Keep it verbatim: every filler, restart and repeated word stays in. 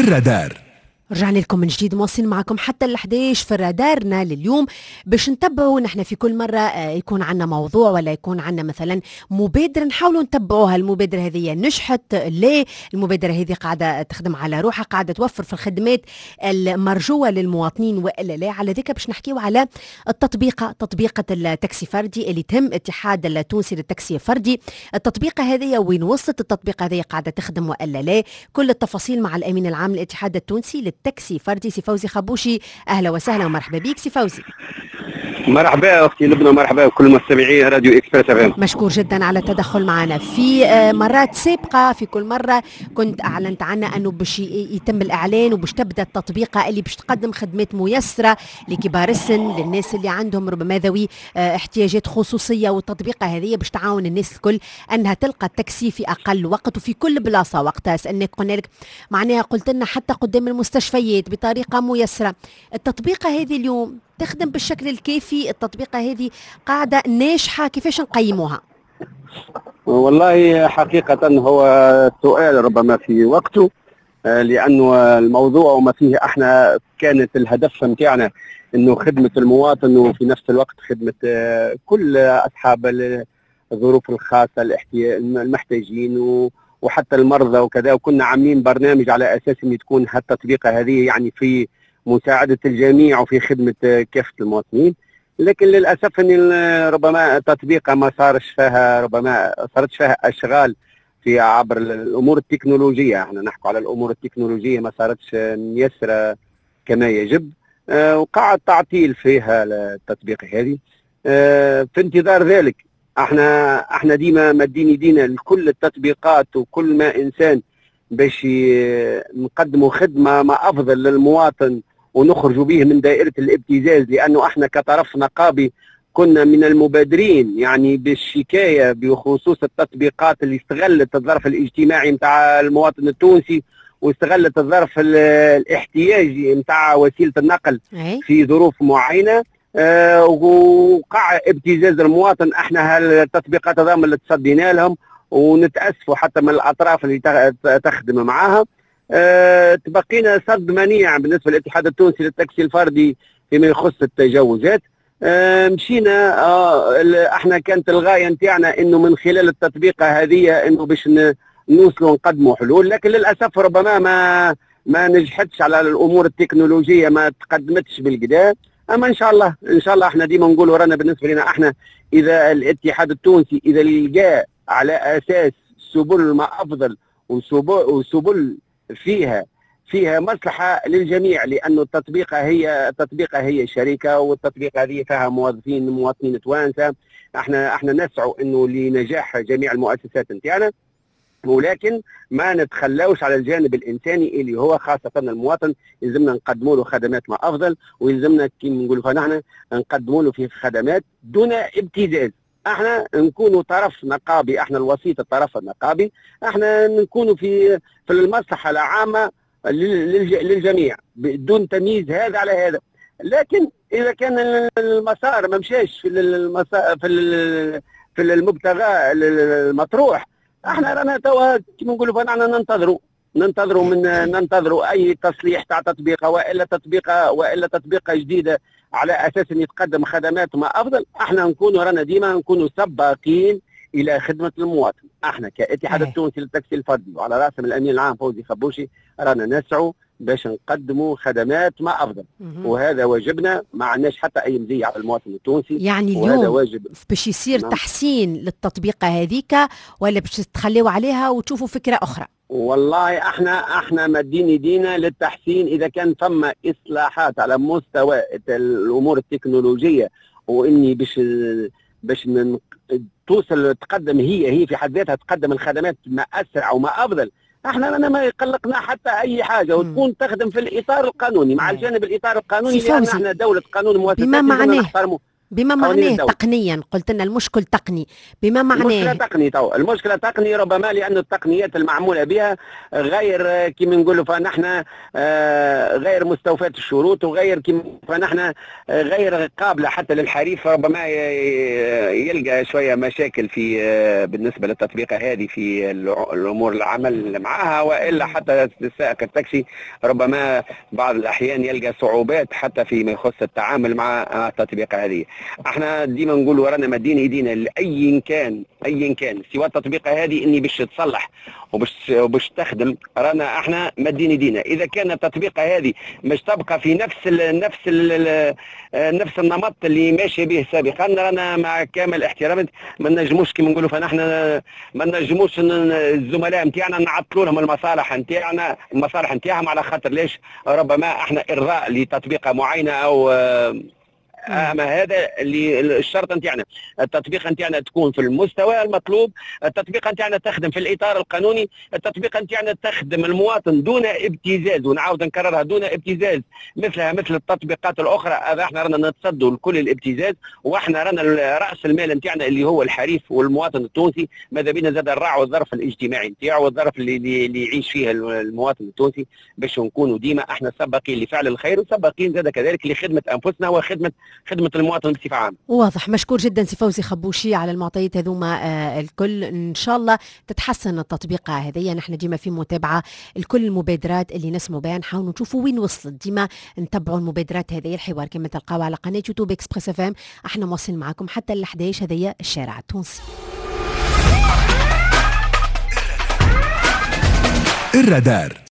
الرادار. رجعنا لكم من جديد، مواصلين معكم حتى الحديش في رادارنا لليوم باش نتبعوا. نحن في كل مرة يكون عنا موضوع ولا يكون عنا مثلا مبادرة نحاولوا نتبعوها. المبادرة هذه نجحت ليه؟ المبادرة هذه قاعدة تخدم على روحها، قاعدة توفر في الخدمات المرجوة للمواطنين وإلا لا. على ذلك باش نحكيوا على التطبيقة، تطبيقة التاكسي فردي اللي تم اتحاد التونسي للتاكسي الفردي. التطبيقة هذه وين وصلت؟ التطبيقة هذه قاعدة تخدم وإلا لا؟ كل التفاصيل مع الأمين العام للاتحاد التونسي تاكسي فردي سي فوزي خبوشي. اهلا وسهلا ومرحبا بك سي فوزي. مرحبا اختي لبنى، مرحبا بكل مستمعي راديو اكسبريس اف ام. مشكور جدا على التدخل معنا. في مرات سابقه في كل مره كنت اعلنت عنها انه باش يتم الاعلان وباش تبدا التطبيقه اللي باش تقدم خدمات ميسره لكبار السن، للناس اللي عندهم ربما ذوي احتياجات خصوصيه. والتطبيقه هذه باش تعاون الناس الكل انها تلقى التاكسي في اقل وقت وفي كل بلاصه. وقتها سالناك قلنا لك معناها قلت لنا حتى قدام المستشفيات بطريقه ميسره. التطبيقه هذه اليوم تخدم بالشكل الكافي؟ التطبيقة هذه قاعدة ناجحة، كيفاش نقيموها؟ والله حقيقة هو سؤال ربما في وقته، لأنه الموضوع وما فيه احنا كانت الهدف متاعنا انه خدمة المواطن وفي نفس الوقت خدمة كل أصحاب الظروف الخاصة المحتاجين وحتى المرضى وكذا. وكنا عاملين برنامج على أساس أن تكون هالتطبيقة هذه يعني في مساعدة الجميع وفي خدمة كافة المواطنين. لكن للأسف أن ربما التطبيق ما صارش فيها ربما صارتش فيها أشغال في عبر الأمور التكنولوجية. احنا نحكي على الأمور التكنولوجية ما صارتش ميسرة كما يجب، أه وقعد تعطيل فيها التطبيق هذه. أه في انتظار ذلك احنا احنا ديما مدين يدينا لكل التطبيقات وكل ما إنسان باش نقدموا خدمة ما أفضل للمواطن ونخرجوا به من دائرة الابتزاز. لأنه احنا كطرف نقابي كنا من المبادرين يعني بالشكاية بخصوص التطبيقات اللي استغلت الظرف الاجتماعي متاع المواطن التونسي واستغلت الظرف الاحتياجي متاع وسيلة النقل في ظروف معينة، أه وقع ابتزاز المواطن. احنا هالتطبيقات هذام اللي تصدينا لهم ونتأسفوا حتى من الأطراف اللي تخدم معاها. أه تبقينا صد منيع بالنسبة للاتحاد التونسي للتاكسي الفردي فيما يخص التجاوزات. أه مشينا أه احنا كانت الغاية نتاعنا انه من خلال التطبيقة هذه انه باش نوصلوا نقدموا حلول، لكن للأسف ربما ما ما نجحتش على الأمور التكنولوجية، ما تقدمتش بالقدا. اما ان شاء الله ان شاء الله احنا ديما نقولوا رانا بالنسبة لنا احنا اذا الاتحاد التونسي اذا لقى على اساس سبل ما افضل وسبل, وسبل فيها فيها مصلحه للجميع، لانه التطبيقه هي التطبيقه هي شركه والتطبيقه هذه فيها موظفين مواطنين توانسه. احنا احنا نسعى انه لنجاح جميع المؤسسات نتاعنا، ولكن ما نتخلاوش على الجانب الانساني اللي هو خاصه المواطن. يلزمنا نقدموا له خدمات ما افضل، ويلزمنا كما نقولوا فنحن نقدموا له في خدمات دون ابتزاز. احنا نكونوا طرف نقابي، احنا الوسيط الطرف النقابي، احنا نكونوا في في المصلحه العامه للجميع بدون تمييز هذا على هذا. لكن اذا كان المسار ما مشاش في المسار في في المبتغى المطروح، احنا رانا توا كما نقولوا فنحن ننتظروا ننتظروا من ننتظروا اي تصليح تاع تطبيقه والا تطبيقه والا تطبيقه جديده على اساس ان يتقدم خدمات ما افضل. احنا نكونوا رانا ديما نكونوا سباقين الى خدمه المواطن. احنا كاتحاد التونسي للتاكسي الفردي وعلى راسهم الامين العام فوزي خبوشي رانا نسعوا باش نقدموا خدمات ما افضل، وهذا واجبنا. ما عندناش حتى اي مزيه على المواطن التونسي. يعني اليوم واجب. باش يصير نعم. تحسين للتطبيقه هذيك ولا باش تخليوا عليها وتشوفوا فكره اخرى؟ والله احنا احنا مادين يدينا للتحسين اذا كان ثم اصلاحات على مستوى الامور التكنولوجيه، واني باش باش من توصل تقدم هي هي في حد ذاتها تقدم الخدمات ما اسرع وما افضل. احنا انا ما يقلقنا حتى اي حاجه وتكون تخدم في الاطار القانوني مع الجانب الاطار القانوني، لان احنا دوله قانون مؤسسات بما معناه بما معناه تقنيا، قلت لنا المشكل تقني، بما معناه المشكله تقني تو المشكله تقني ربما لأن التقنيات المعموله بها غير كما نقولوا فنحن غير مستوفاة الشروط، وغير كما فنحن غير قابله حتى للحريف، ربما يلقى شويه مشاكل في بالنسبه للتطبيقه هذه في الامور العمل معها، والا حتى السائق التاكسي ربما بعض الاحيان يلقى صعوبات حتى فيما يخص التعامل مع التطبيقه هذه. احنا ديما نقولوا رانا مدين ايدينا لاي كان ايا كان سوى التطبيقه هذه اني باش تصلح وباش وباش تخدم، رانا احنا مدين ايدينا. اذا كانت التطبيقه هذه مش تبقى في نفس ال نفس ال نفس النمط اللي ماشي به سابقا، رانا مع كامل احترامي ما نجموش كما نقولوا فنحن ما نجموش الزملاء نتاعنا نعطلوا لهم المصالح نتاعنا المصالح نتاعهم، على خاطر ليش؟ ربما احنا ارضاء لتطبيقه معينه او اما هذا اللي الشرط نتاعنا، التطبيق نتاعنا تكون في المستوى المطلوب، التطبيق نتاعنا تخدم في الاطار القانوني، التطبيق نتاعنا تخدم المواطن دون ابتزاز، ونعاود نكررها دون ابتزاز مثلها مثل التطبيقات الاخرى. هذا احنا رانا نتصدوا لكل الابتزاز، واحنا رانا راس المال نتاعنا اللي هو الحريف والمواطن التونسي، ماذا بينا زاد نراعوا الظرف الاجتماعي نتاعو والظرف اللي, اللي يعيش فيه المواطن التونسي، باش نكونوا ديما احنا سباقين لفعل الخير وسباقين زاد كذلك لخدمه انفسنا وخدمه خدمة المواطن بصفة عامة. واضح. مشكور جدا سي فوزي خبوشي على المعطيات هذوما آه الكل. إن شاء الله تتحسن التطبيقة هذه، نحن ديما في متابعة الكل المبادرات اللي نسمو بها، نحاول نشوفوا وين وصلت، ديما نتبعوا المبادرات هذه. الحوار كما تلقاو على قناة يوتيوب إكسبريس اف ام، احنا مواصلين معكم حتى ال إحدى عشر. هذه الشارع التونسي. الرادار